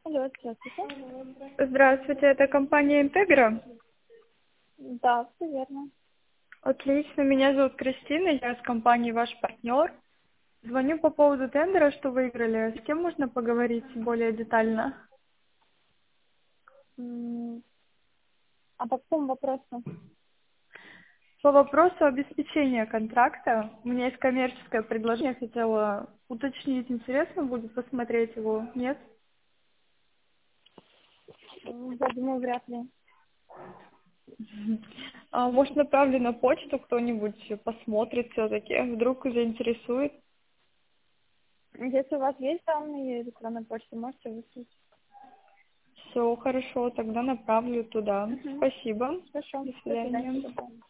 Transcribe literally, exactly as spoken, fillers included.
Алло, здравствуйте. Здравствуйте, это компания «Интегра». Да, все верно. Отлично, меня зовут Кристина, я с компании «Ваш партнер». Звоню по поводу тендера, что выиграли. С кем можно поговорить более детально? М, А по какому вопросу? По вопросу обеспечения контракта, у меня есть коммерческое предложение, хотела уточнить, интересно будет посмотреть его, нет? М, Я думаю, вряд ли. Мгм. А, может, направлю на почту, кто-нибудь посмотрит все-таки, вдруг заинтересует. Если у вас есть данные электронной почты, можете выслать. Все, хорошо, тогда направлю туда. Угу. Спасибо. Хорошо. До До свидания. свидания. До свидания.